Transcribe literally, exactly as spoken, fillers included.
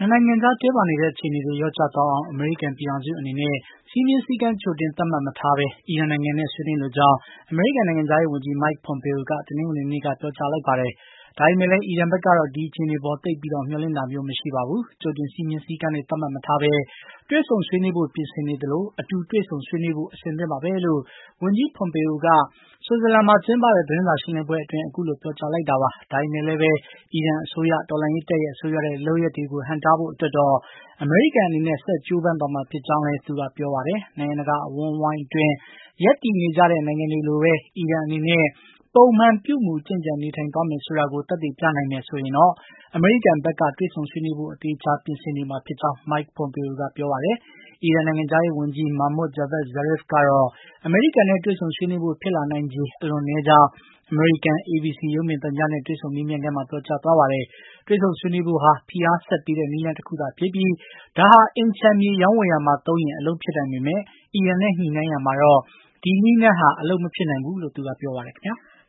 နိုင်ငံသားတင်းမာနေတဲ့အခြေအနေတွေလျော့ကျသွားအောင်အမေရိကန်ပြည်ထောင်စုအနေနဲ့စည်းမျဉ်းစည်းကမ်းကြိုတင်သတ်မှတ်မထားဘဲအီရန်နိုင်ငံနဲ့ဆွေးနွေးလိုကြောင်းအမေရိကန်နိုင်ငံခြားရေးဝန်ကြီး Mike Pompeo ကတနင်္ဂနွေနေ့ကပြောကြားလိုက်ပါတယ်။ဒါပေမဲ့လည်းအီရန်ဘက်ကတော့ဒီအခြေအနေပေါ်သိပ်ပြီးမျှော်လင့်တာမျိုးမရှိပါဘူး။ကြိုတင်စည်းမျဉ်းစည်းကမ်းတွေသတ်မှတ်မထားဘဲတွေ့ဆုံဆွေးနွေးဖို့ပြင်ဆင်နေသလိုအတူတွေ့ဆုံဆွေးနွေးဖို့အဆင်သင့်ပါပဲလို့ဝန်ကြီး Pompeo ကဆွစ်ဇာလန်မှာကျင်းပတဲ့သတင်းစာရှင်းလင်းပွဲအတွင်းအခုလိုပြောကြားလိုက်တာပါ။ဒါပေမဲ့လည်းပဲအီရန်အစိုးရတော်လှန်ရေးတပ်ရဲ့ဆိုးရွားတဲ့လုပ်ရပ်တွေကိုဟန့်တားဖို့အတွက်တော့အမေရိကန်အနေနဲ့ဆက်ကြိုးပမ်းသွားမှာဖြစ်ကြောင်းလည်းသူကပြောပါတယ်။နိုင်ငံတကာအဝန်းအဝိုင်းအတွင်းရပ်တည်နေကြတဲ့နိုင်ငံတွေလိုပဲအီရန်အနေနဲ့ပုံမှန်ပြုမူကျင့်ကြံနေထိုင်သွားမယ်ဆိုတာကိုသက်သေပြနိုင်မယ်ဆိုရင်တော့အမေရိကန်ဘက်ကတွေ့ဆုံဆွေးနွေးဖို့အသေးချာပြင်ဆင်နေမှာဖြစ်ကြောင်း Mike Pompeo ကပြောပါတယ်။အီရန်နိုင်ငံခြားရေးဝန်ကြီး Mohammad Javad Zarif ကတော့အမေရိကန်နဲ့တွေ့ဆုံဆွေးနွေးဖို့ဖြစ်လာနိုင်ခြေအလွန်နည်းကြောင်းအမေရိကန် A B C ရုပ်မြင်သံကြားနဲ့တွေ့ဆုံမေးမြန်းခန်းမှာပြောကြားသွားပါတယ်။တွေ့ဆုံဆွေးနွေးဖို့ဟာဖိအားဆက်ပေးတဲ့နည်းလမ်းတခုသာဖြစ်ပြီးဒါဟာအိမ်ခြံမြေရောင်းဝယ်ရာမှာသုံးရင်အလုပ်ဖြစ်နိုင်ပေမဲ့အီရန်နဲ့ညှိနှိုင်းရာမှာတော့ဒီနည်းလမ်းဟာအလုပ်မဖြစ်နိုင်ဘူးလို့သူကပြောပါတယ်ခင်ဗျာ။